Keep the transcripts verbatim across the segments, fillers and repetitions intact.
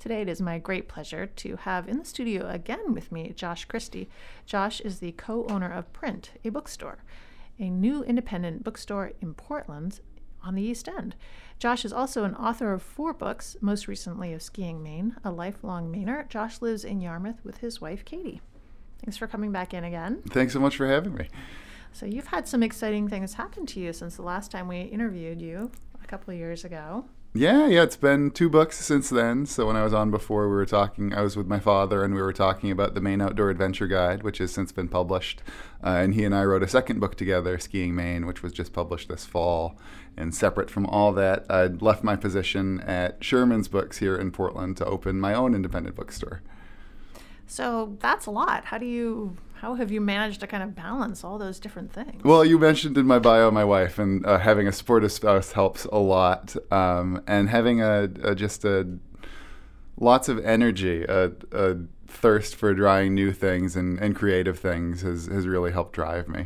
Today it is my great pleasure to have in the studio again with me Josh Christie. Josh is the co-owner of Print, a bookstore, a new independent bookstore in Portland on the East End. Josh is also an author of four books, most recently of Skiing Maine, a lifelong Mainer. Josh lives in Yarmouth with his wife, Katie. Thanks for coming back in again. Thanks so much for having me. So you've had some exciting things happen to you since the last time we interviewed you a couple of years ago. Yeah, yeah, it's been two books since then. So when I was on before, we were talking, I was with my father and we were talking about the Maine Outdoor Adventure Guide, which has since been published. Uh, and he and I wrote a second book together, Skiing Maine, which was just published this fall. And separate from all that, I'd left my position at Sherman's Books here in Portland to open my own independent bookstore. So that's a lot. How do you, how have you managed to kind of balance all those different things? Well, you mentioned in my bio my wife, and uh, having a supportive spouse helps a lot. Um, and having a, a just a lots of energy, a, a thirst for trying new things and, and creative things has, has really helped drive me.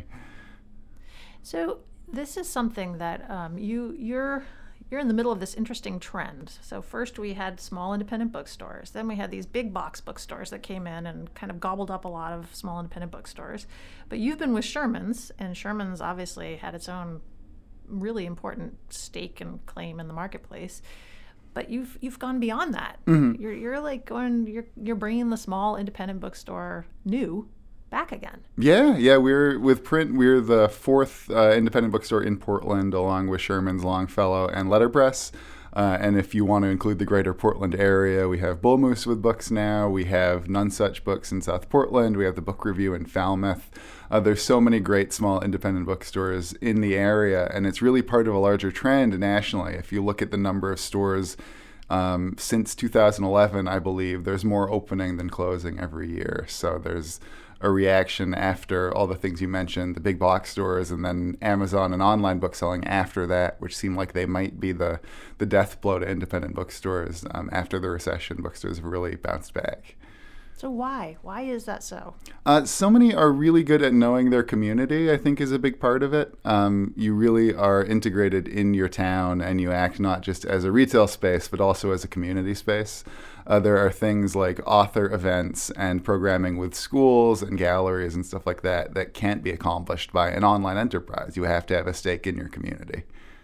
So this is something that um, you you're. You're in the middle of this interesting trend. So first we had small independent bookstores. Then we had these big box bookstores that came in and kind of gobbled up a lot of small independent bookstores. But you've been with Sherman's, and Sherman's obviously had its own really important stake and claim in the marketplace. But you've you've gone beyond that. Mm-hmm. You're you're like going you're you're bringing the small independent bookstore new back again. Yeah, yeah. We're with Print. We're the fourth uh, independent bookstore in Portland, along with Sherman's, Longfellow, and Letterpress. Uh, and if you want to include the greater Portland area, we have Bull Moose with books now. We have None Such Books in South Portland. We have the Book Review in Falmouth. Uh, there's so many great small independent bookstores in the area, and it's really part of a larger trend nationally. If you look at the number of stores um, since two thousand eleven, I believe there's more opening than closing every year. So there's a reaction after all the things you mentioned, the big box stores, and then Amazon and online bookselling after that, which seemed like they might be the, the death blow to independent bookstores. Um, after the recession, bookstores have really bounced back. So why? Why is that so? Uh, so many are really good at knowing their community, I think is a big part of it. Um, you really are integrated in your town and you act not just as a retail space, but also as a community space. Uh, there are things like author events and programming with schools and galleries and stuff like that that can't be accomplished by an online enterprise. You have to have a stake in your community.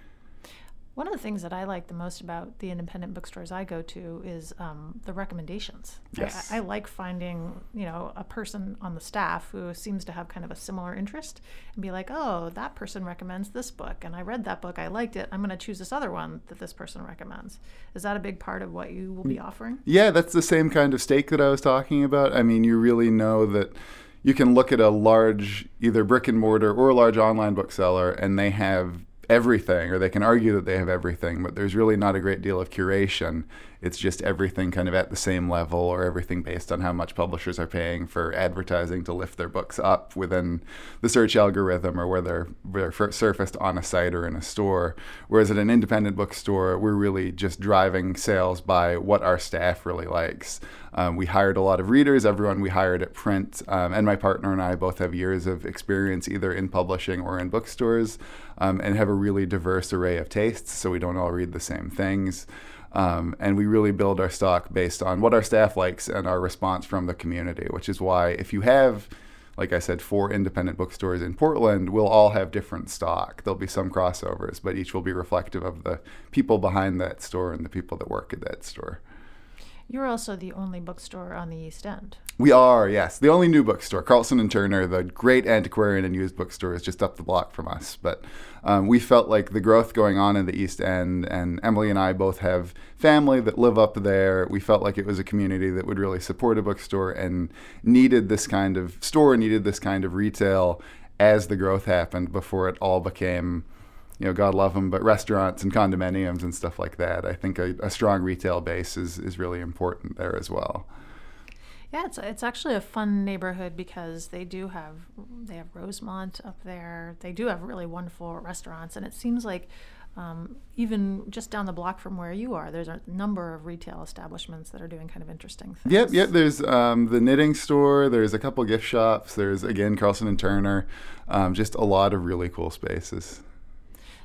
One of the things that I like the most about the independent bookstores I go to is um, the recommendations. Yes. I, I like finding, you know, a person on the staff who seems to have kind of a similar interest and be like, oh, that person recommends this book, and I read that book, I liked it, I'm going to choose this other one that this person recommends. Is that a big part of what you will be offering? Yeah, that's the same kind of stake that I was talking about. I mean, you really know that you can look at a large, either brick and mortar or a large online bookseller, and they have everything, or they can argue that they have everything, but there's really not a great deal of curation. It's just everything kind of at the same level, or everything based on how much publishers are paying for advertising to lift their books up within the search algorithm, or where they're, they're surfaced on a site or in a store. Whereas at an independent bookstore, we're really just driving sales by what our staff really likes. Um, we hired a lot of readers. Everyone we hired at Print, um, and my partner and I both have years of experience either in publishing or in bookstores, um, and have a really diverse array of tastes, so we don't all read the same things. Um, and we really build our stock based on what our staff likes and our response from the community, which is why if you have, like I said, four independent bookstores in Portland, we'll all have different stock. There'll be some crossovers, but each will be reflective of the people behind that store and the people that work at that store. You're also the only bookstore on the East End. We are, yes. The only new bookstore. Carlson and Turner, the great antiquarian and used bookstore, is just up the block from us. But um, we felt like the growth going on in the East End, and Emily and I both have family that live up there. We felt like it was a community that would really support a bookstore and needed this kind of store, needed this kind of retail as the growth happened before it all became, you know, God love them, but restaurants and condominiums and stuff like that. I think a, a strong retail base is, is really important there as well. Yeah, it's it's actually a fun neighborhood because they do have they have Rosemont up there. They do have really wonderful restaurants, and it seems like um, even just down the block from where you are, there's a number of retail establishments that are doing kind of interesting things. Yep, yep. There's um, the knitting store. There's a couple gift shops. There's again Carlson and Turner. Um, just a lot of really cool spaces.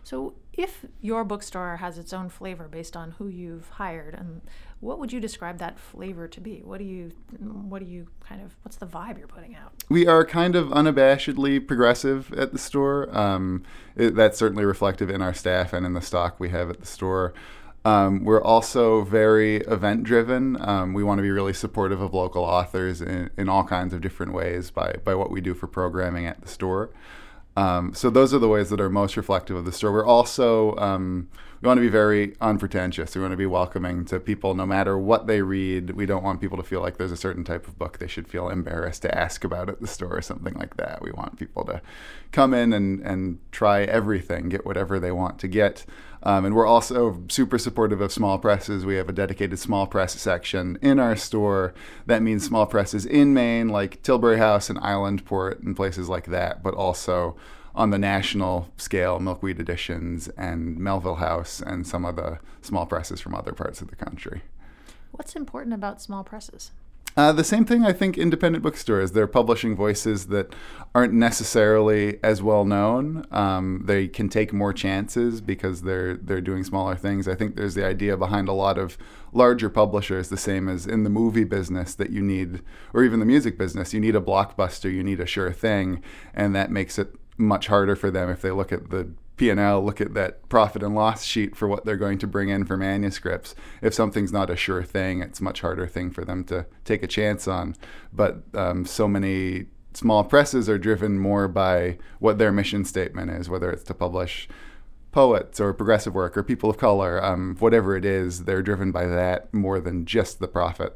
So if your bookstore has its own flavor based on who you've hired, and what would you describe that flavor to be? What do you, what do you kind of, what's the vibe you're putting out? We are kind of unabashedly progressive at the store. Um, it, that's certainly reflective in our staff and in the stock we have at the store. Um, we're also very event-driven. Um, we want to be really supportive of local authors in, in all kinds of different ways by, by what we do for programming at the store. Um, so those are the ways that are most reflective of the store. We're also, um, we want to be very unpretentious. We want to be welcoming to people no matter what they read. We don't want people to feel like there's a certain type of book they should feel embarrassed to ask about at the store or something like that. We want people to come in and, and try everything, get whatever they want to get. Um, and we're also super supportive of small presses. We have a dedicated small press section in our store. That means small presses in Maine, like Tilbury House and Islandport and places like that, but also on the national scale, Milkweed Editions and Melville House and some of the small presses from other parts of the country. What's important about small presses? Uh, the same thing, I think, independent bookstores. They're publishing voices that aren't necessarily as well known. Um, they can take more chances because they're they're doing smaller things. I think there's the idea behind a lot of larger publishers, the same as in the movie business, that you need, or even the music business, you need a blockbuster, you need a sure thing, and that makes it much harder for them if they look at the P and L, look at that profit and loss sheet for what they're going to bring in for manuscripts. If something's not a sure thing, it's a much harder thing for them to take a chance on. But um, so many small presses are driven more by what their mission statement is, whether it's to publish poets or progressive work or people of color, um, whatever it is, they're driven by that more than just the profit.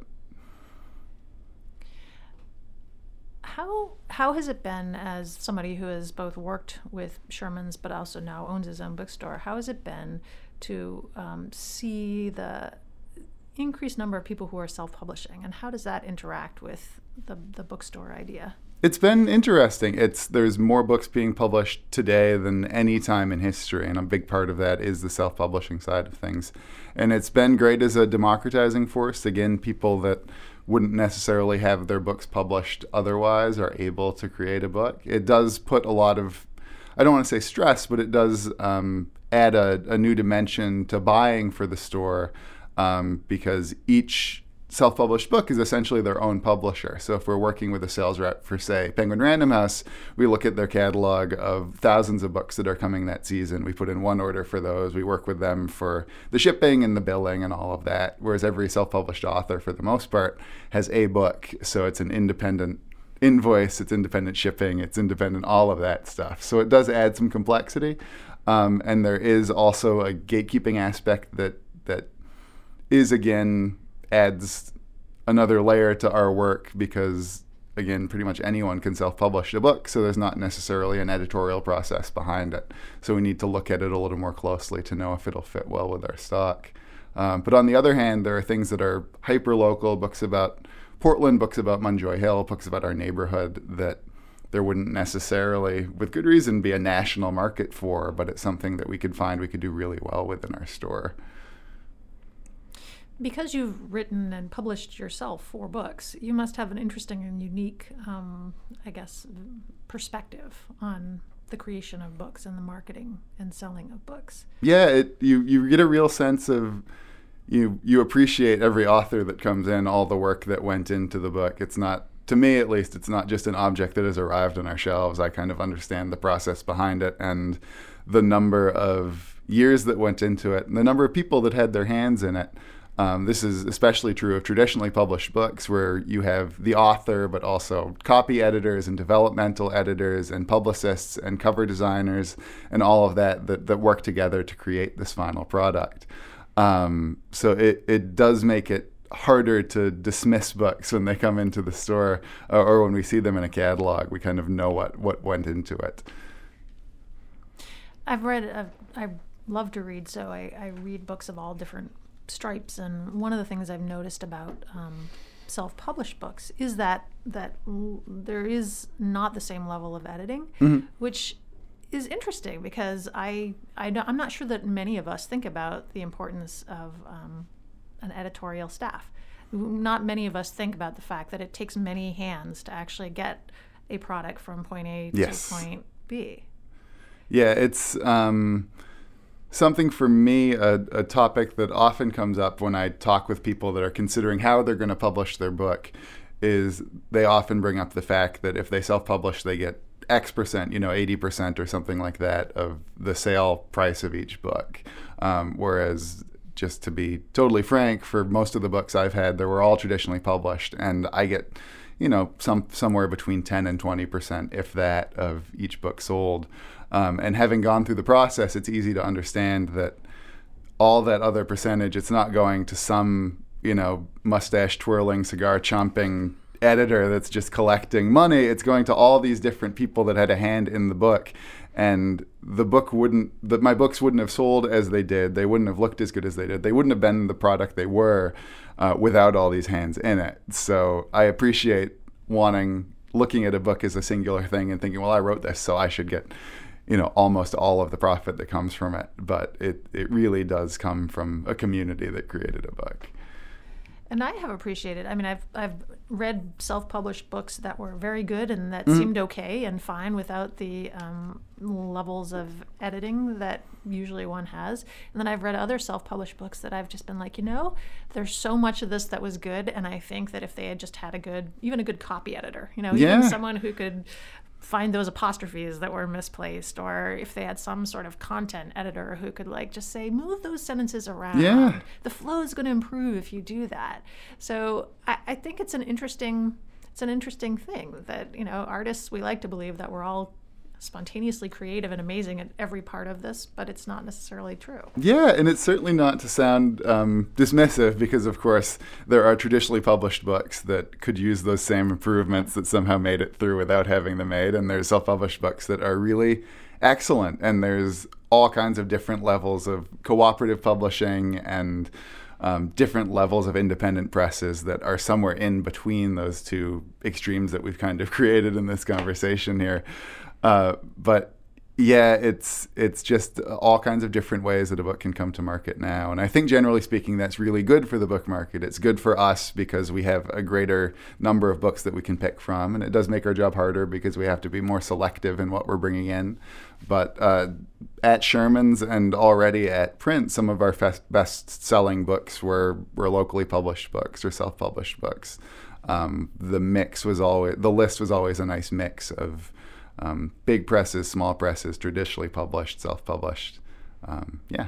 How how has it been, as somebody who has both worked with Sherman's but also now owns his own bookstore, how has it been to um, see the increased number of people who are self-publishing, and how does that interact with the, the bookstore idea? It's been interesting. It's there's more books being published today than any time in history, and a big part of that is the self-publishing side of things. And it's been great as a democratizing force. Again, people that wouldn't necessarily have their books published otherwise are able to create a book. It does put a lot of, I don't want to say stress, but it does um, add a, a new dimension to buying for the store um, because each self-published book is essentially their own publisher. So if we're working with a sales rep for, say, Penguin Random House, we look at their catalog of thousands of books that are coming that season. We put in one order for those. We work with them for the shipping and the billing and all of that, whereas every self-published author, for the most part, has a book. So it's an independent invoice, it's independent shipping, it's independent all of that stuff. So it does add some complexity. Um, and there is also a gatekeeping aspect that that is, again, adds another layer to our work because, again, pretty much anyone can self-publish a book, so there's not necessarily an editorial process behind it. So we need to look at it a little more closely to know if it'll fit well with our stock. Um, but on the other hand, there are things that are hyper-local, books about Portland, books about Munjoy Hill, books about our neighborhood that there wouldn't necessarily, with good reason, be a national market for, but it's something that we could find we could do really well with in our store. Because you've written and published yourself four books, you must have an interesting and unique, um, I guess, perspective on the creation of books and the marketing and selling of books. Yeah, it, you you get a real sense of, you you appreciate every author that comes in, all the work that went into the book. It's not, to me at least, it's not just an object that has arrived on our shelves. I kind of understand the process behind it and the number of years that went into it and the number of people that had their hands in it. Um, this is especially true of traditionally published books where you have the author, but also copy editors and developmental editors and publicists and cover designers and all of that that, that work together to create this final product. Um, so it, it does make it harder to dismiss books when they come into the store or, or when we see them in a catalog. We kind of know what, what went into it. I've read, I've, I love to read, so I, I read books of all different stripes, and one of the things I've noticed about um, self-published books is that that l- there is not the same level of editing, mm-hmm. which is interesting because I, I don't, I'm not sure that many of us think about the importance of um, an editorial staff. Not many of us think about the fact that it takes many hands to actually get a product from point A to yes. point B. Yeah, it's um, something for me, a, a topic that often comes up when I talk with people that are considering how they're going to publish their book is they often bring up the fact that if they self-publish, they get X percent, you know, eighty percent or something like that of the sale price of each book. Um, whereas, just to be totally frank, for most of the books I've had, they were all traditionally published, and I get, you know, some somewhere between ten and twenty percent, if that, of each book sold. Um, and having gone through the process, it's easy to understand that all that other percentage, it's not going to some, you know, mustache twirling, cigar chomping editor that's just collecting money. It's going to all these different people that had a hand in the book. And the book wouldn't, the, my books wouldn't have sold as they did. They wouldn't have looked as good as they did. They wouldn't have been the product they were uh, without all these hands in it. So I appreciate wanting, looking at a book as a singular thing and thinking, well, I wrote this, so I should get, you know, almost all of the profit that comes from it. But it, it really does come from a community that created a book. And I have appreciated, I mean, I've I've read self-published books that were very good and that Mm-hmm. seemed okay and fine without the um, levels of editing that usually one has. And then I've read other self-published books that I've just been like, you know, there's so much of this that was good, and I think that if they had just had a good, even a good copy editor, you know, Yeah. even someone who could find those apostrophes that were misplaced, or if they had some sort of content editor who could like just say, move those sentences around. Yeah. The flow is going to improve if you do that. So I, I think it's an interesting, it's an interesting thing that, you know, artists, we like to believe that we're all spontaneously creative and amazing at every part of this, but it's not necessarily true. Yeah, and it's certainly not to sound um, dismissive, because of course there are traditionally published books that could use those same improvements that somehow made it through without having them made, and there's self-published books that are really excellent, and there's all kinds of different levels of cooperative publishing and um, different levels of independent presses that are somewhere in between those two extremes that we've kind of created in this conversation here. Uh, but yeah, it's it's just all kinds of different ways that a book can come to market now. And I think generally speaking, that's really good for the book market. It's good for us because we have a greater number of books that we can pick from. And it does make our job harder because we have to be more selective in what we're bringing in. But uh, at Sherman's and already at print, some of our fest- best-selling books were, were locally published books or self-published books. Um, the mix was always, the list was always a nice mix of Um, big presses, small presses, traditionally published, self-published. Um, yeah.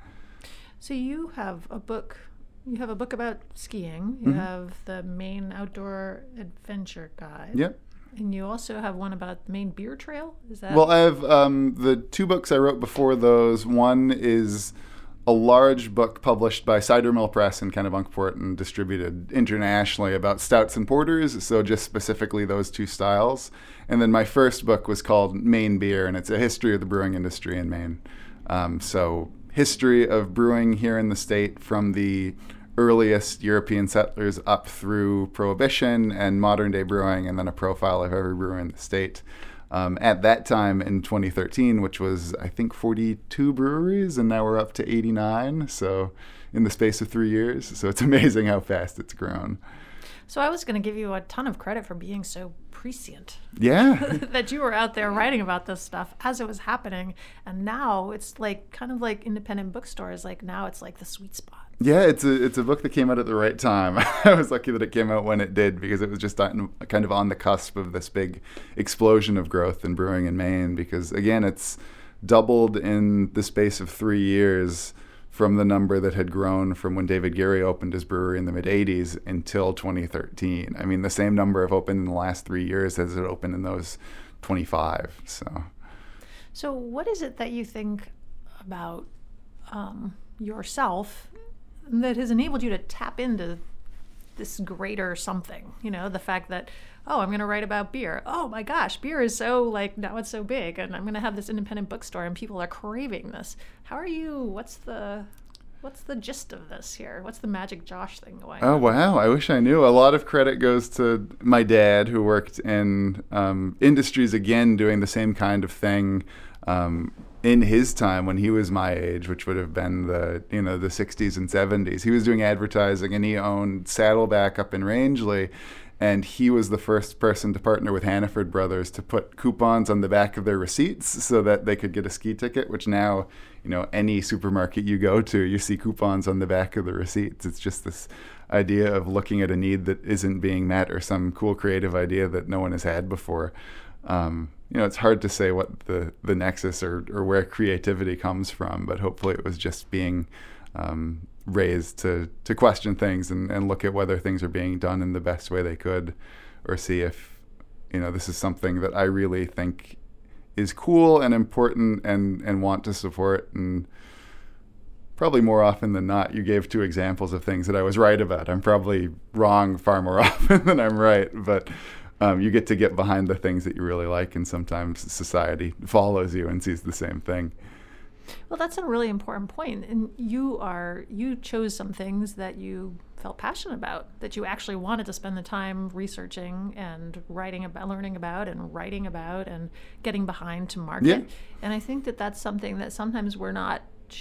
So you have a book, you have a book about skiing. You Mm-hmm. have the Maine Outdoor Adventure Guide. Yep. And you also have one about the Maine Beer Trail. Is that? Well, I have um, the two books I wrote before those. One is a large book published by Cider Mill Press in Kennebunkport and distributed internationally about stouts and porters, so just specifically those two styles. And then my first book was called Maine Beer, and it's a history of the brewing industry in Maine. Um, so history of brewing here in the state from the earliest European settlers up through Prohibition and modern day brewing, and then a profile of every brewer in the state. Um, at that time in twenty thirteen, which was, I think, forty-two breweries, and now we're up to eighty-nine, so in the space of three years. So it's amazing how fast it's grown. So I was going to give you a ton of credit for being so prescient. Yeah. That you were out there writing about this stuff as it was happening. And now it's like kind of like independent bookstores. Like now it's like the sweet spot. Yeah, it's a it's a book that came out at the right time. I was lucky that it came out when it did, because it was just on, kind of on the cusp of this big explosion of growth in brewing in Maine. Because again, it's doubled in the space of three years from the number that had grown from when David Geary opened his brewery in the mid eighties until twenty thirteen. I mean, the same number have opened in the last three years as it opened in those twenty-five. So, so what is it that you think about um, yourself that has enabled you to tap into this greater something? You know, the fact that, oh, I'm going to write about beer. Oh my gosh, beer is so like, now it's so big, and I'm going to have this independent bookstore and people are craving this. How are you, what's the, what's the gist of this here? What's the Magic Josh thing going on? oh, wow. I wish I knew. A lot of credit goes to my dad, who worked in um, industries, again, doing the same kind of thing um, in his time when he was my age, which would have been the, you know, the sixties and seventies. He was doing advertising, and he owned Saddleback up in Rangeley. And he was the first person to partner with Hannaford Brothers to put coupons on the back of their receipts so that they could get a ski ticket, which now, you know, any supermarket you go to, you see coupons on the back of the receipts. It's just this idea of looking at a need that isn't being met or some cool creative idea that no one has had before. Um, you know, it's hard to say what the, the nexus or, or where creativity comes from, but hopefully it was just being um, raised to, to question things and, and look at whether things are being done in the best way they could, or see if, you know, this is something that I really think is cool and important and, and want to support. And probably more often than not, you gave two examples of things that I was right about. I'm probably wrong far more often than I'm right, but um, you get to get behind the things that you really like, and sometimes society follows you and sees the same thing. Well, that's a really important point. And you are you chose some things that you felt passionate about, that you actually wanted to spend the time researching and writing about, learning about, and writing about, and getting behind to market. Yeah. And I think that that's something that sometimes we're not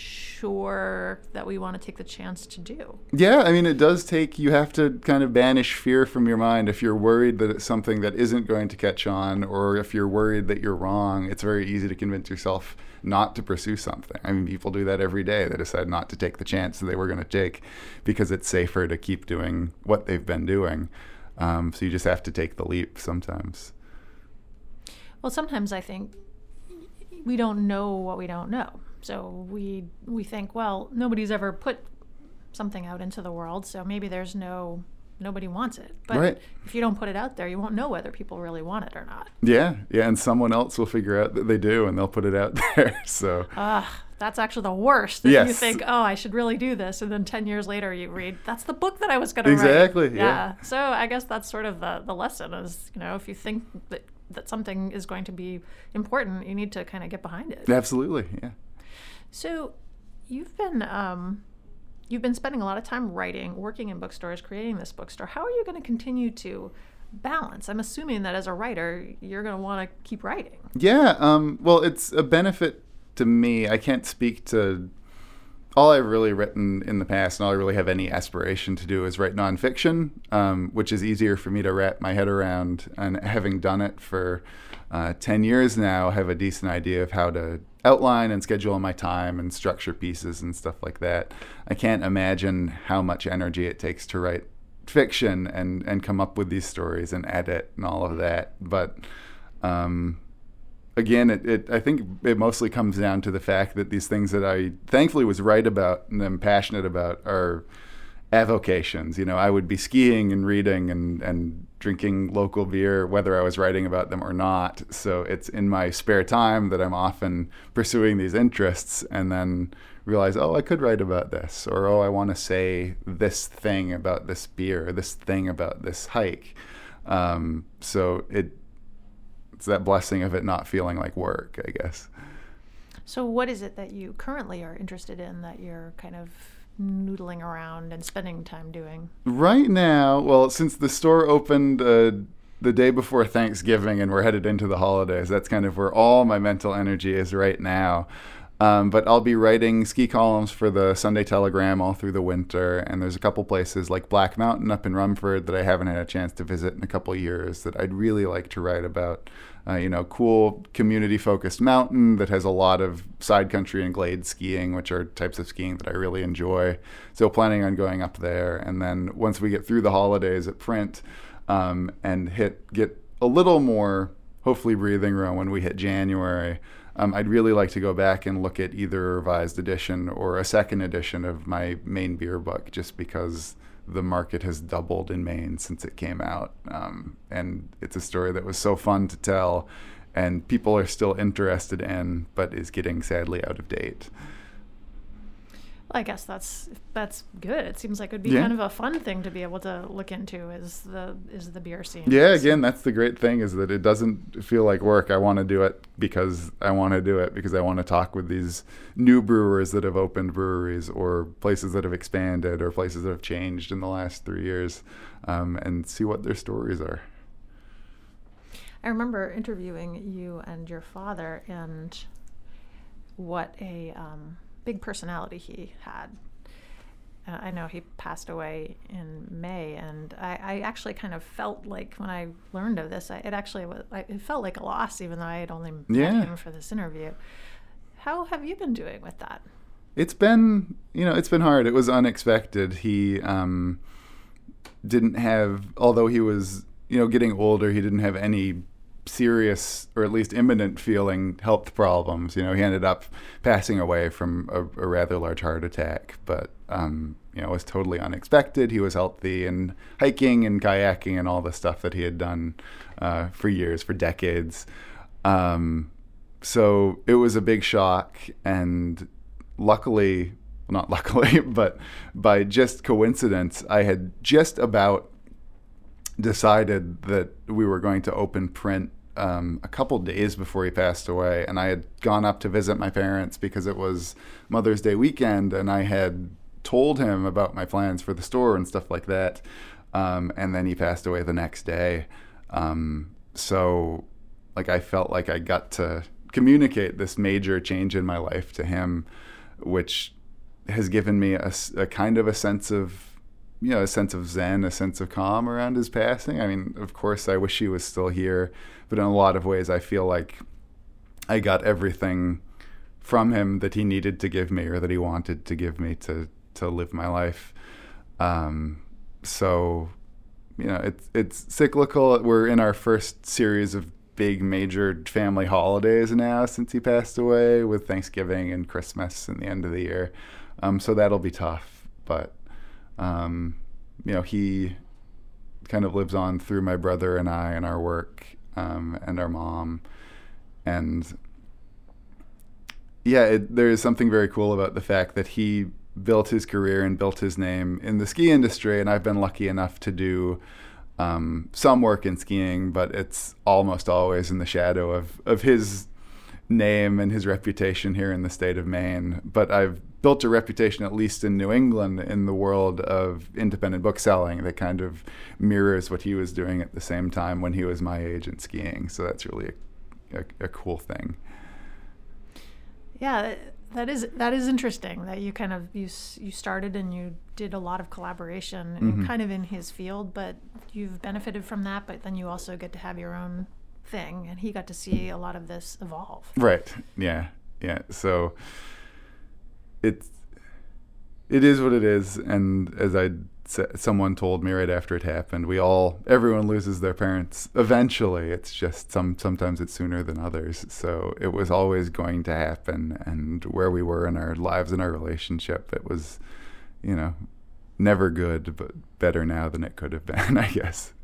sure that we want to take the chance to do. Yeah, I mean, it does take, you have to kind of banish fear from your mind. If you're worried that it's something that isn't going to catch on, or if you're worried that you're wrong, it's very easy to convince yourself not to pursue something. I mean, people do that every day. They decide not to take the chance that they were going to take because it's safer to keep doing what they've been doing. Um, so you just have to take the leap sometimes. Well, sometimes I think we don't know what we don't know. So we we think, well, nobody's ever put something out into the world, so maybe there's no, nobody wants it. But right. If you don't put it out there, you won't know whether people really want it or not. Yeah, yeah, and someone else will figure out that they do, and they'll put it out there. So uh, that's actually the worst. That yes. You think, oh, I should really do this, and then ten years later you read, that's the book that I was going to exactly, write. Exactly, yeah. yeah. So I guess that's sort of the, the lesson is, you know, if you think that, that something is going to be important, you need to kind of get behind it. Absolutely, yeah. So you've been um, you've been spending a lot of time writing, working in bookstores, creating this bookstore. How are you going to continue to balance? I'm assuming that as a writer, you're going to want to keep writing. Yeah, um, well, it's a benefit to me. I can't speak to all I've really written in the past, and all I really have any aspiration to do is write nonfiction, um, which is easier for me to wrap my head around. And having done it for uh, ten years now, I have a decent idea of how to outline and schedule my time and structure pieces and stuff like that. I can't imagine how much energy it takes to write fiction and, and come up with these stories and edit and all of that. But um, again, it, it I think it mostly comes down to the fact that these things that I thankfully was right about and am passionate about are avocations. You know, I would be skiing and reading and, and drinking local beer, whether I was writing about them or not. So it's in my spare time that I'm often pursuing these interests, and then realize, oh, I could write about this, or oh, I want to say this thing about this beer, or this thing about this hike. Um, so it it's that blessing of it not feeling like work, I guess. So what is it that you currently are interested in that you're kind of noodling around and spending time doing? Right now, well, since the store opened uh, the day before Thanksgiving and we're headed into the holidays, that's kind of where all my mental energy is right now. Um, but I'll be writing ski columns for the Sunday Telegram all through the winter, and there's a couple places like Black Mountain up in Rumford that I haven't had a chance to visit in a couple years that I'd really like to write about. Uh, you know, cool community-focused mountain that has a lot of side country and glade skiing, which are types of skiing that I really enjoy. So planning on going up there, and then once we get through the holidays at print um, and hit get a little more, hopefully, breathing room when we hit January. Um, I'd really like to go back and look at either a revised edition or a second edition of my Maine beer book, just because the market has doubled in Maine since it came out. Um, and it's a story that was so fun to tell, and people are still interested in, but is getting sadly out of date. Well, I guess that's that's good. It seems like it would be yeah. kind of a fun thing to be able to look into is the is the beer scene. Yeah, again, that's the great thing, is that it doesn't feel like work. I want to do it because I want to do it, because I want to talk with these new brewers that have opened breweries, or places that have expanded, or places that have changed in the last three years, um, and see what their stories are. I remember interviewing you and your father, and what a um, big personality he had. Uh, I know he passed away in May, and I, I actually kind of felt like when I learned of this, I, it actually was, I, it felt like a loss, even though I had only met Yeah. him for this interview. How have you been doing with that? It's been, you know, it's been hard. It was unexpected. He um, didn't have, although he was, you know, getting older, he didn't have any serious or at least imminent feeling health problems. You know, he ended up passing away from a, a rather large heart attack, but um, you know, it was totally unexpected. He was healthy and hiking and kayaking and all the stuff that he had done uh, for years, for decades. Um, so it was a big shock, and luckily, well, not luckily, but by just coincidence, I had just about decided that we were going to open print um, a couple days before he passed away, and I had gone up to visit my parents because it was Mother's Day weekend, and I had told him about my plans for the store and stuff like that, um, and then he passed away the next day. Um, so, like, I felt like I got to communicate this major change in my life to him, which has given me a, a kind of a sense of you know, a sense of zen, a sense of calm around his passing. I mean, of course, I wish he was still here, but in a lot of ways, I feel like I got everything from him that he needed to give me or that he wanted to give me to, to live my life. Um, so, you know, it's, it's cyclical. We're in our first series of big major family holidays now since he passed away, with Thanksgiving and Christmas and the end of the year. Um, so that'll be tough, but Um, you know, he kind of lives on through my brother and I and our work um, and our mom. And yeah, it, there is something very cool about the fact that he built his career and built his name in the ski industry. And I've been lucky enough to do um, some work in skiing, but it's almost always in the shadow of, of his name and his reputation here in the state of Maine. But I've built a reputation, at least in New England, in the world of independent book selling that kind of mirrors what he was doing at the same time when he was my age in skiing. So that's really a, a, a cool thing. Yeah, that is that is interesting that you kind of you you started and you did a lot of collaboration and Mm-hmm. kind of in his field, but you've benefited from that. But then you also get to have your own thing, and he got to see a lot of this evolve. Right. Yeah. Yeah. So it's it is what it is, and as I said, someone told me right after it happened, we all everyone loses their parents eventually. It's just some sometimes it's sooner than others. So it was always going to happen, and where we were in our lives and our relationship, it was, you know, never good, but better now than it could have been, I guess.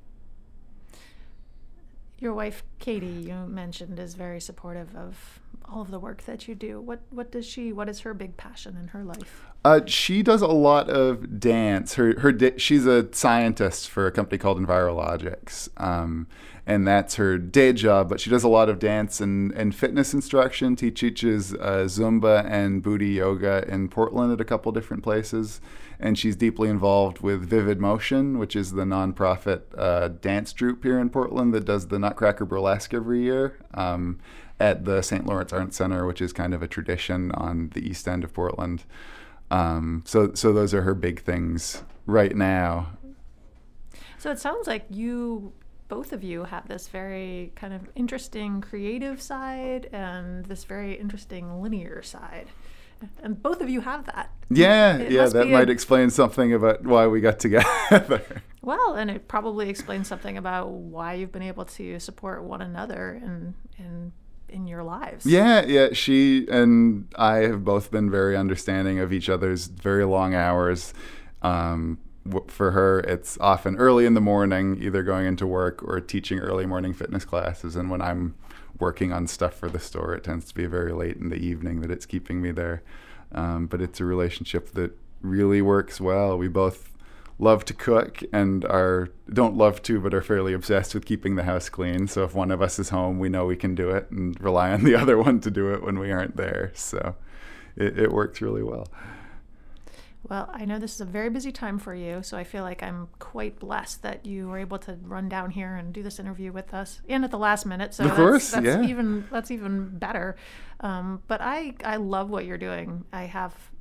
Your wife, Katie, you mentioned, is very supportive of all of the work that you do. What what does she? What is her big passion in her life? Uh, she does a lot of dance. Her her da- she's a scientist for a company called Envirologics, um, and that's her day job. But she does a lot of dance and, and fitness instruction. She teaches uh, Zumba and Booty yoga in Portland at a couple different places, and she's deeply involved with Vivid Motion, which is the nonprofit uh, dance troupe here in Portland that does the Nutcracker Burlesque every year um, at the Saint Lawrence Arts Center, which is kind of a tradition on the east end of Portland. Um, so, so those are her big things right now. So it sounds like you, both of you, have this very kind of interesting creative side and this very interesting linear side. And both of you have that. Yeah, It yeah, must that be might a- explain something about why we got together. Well, and it probably explains something about why you've been able to support one another in in in your lives. Yeah, yeah. She and I have both been very understanding of each other's very long hours. Um, w- for her, it's often early in the morning, either going into work or teaching early morning fitness classes. And when I'm working on stuff for the store, it tends to be very late in the evening that it's keeping me there. Um, but it's a relationship that really works well. We both love to cook and are don't love to but are fairly obsessed with keeping the house clean. So if one of us is home, we know we can do it and rely on the other one to do it when we aren't there. So it, it works really well. Well, I know this is a very busy time for you, so I feel like I'm quite blessed that you were able to run down here and do this interview with us, and at the last minute. So Of course, that's, that's yeah. even that's even better. Um, but I I love what you're doing. I have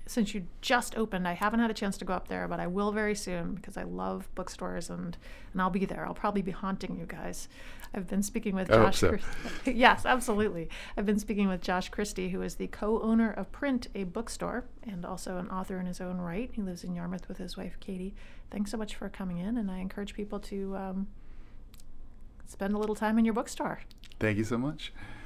since you just opened, I haven't had a chance to go up there, but I will very soon because I love bookstores, and, and I'll be there. I'll probably be haunting you guys. I've been speaking with I hope Josh. so. Christ- yes, absolutely. I've been speaking with Josh Christie, who is the co-owner of Print, a bookstore, and also an author in his own right. He lives in Yarmouth with his wife, Katie. Thanks so much for coming in, and I encourage people to um, spend a little time in your bookstore. Thank you so much.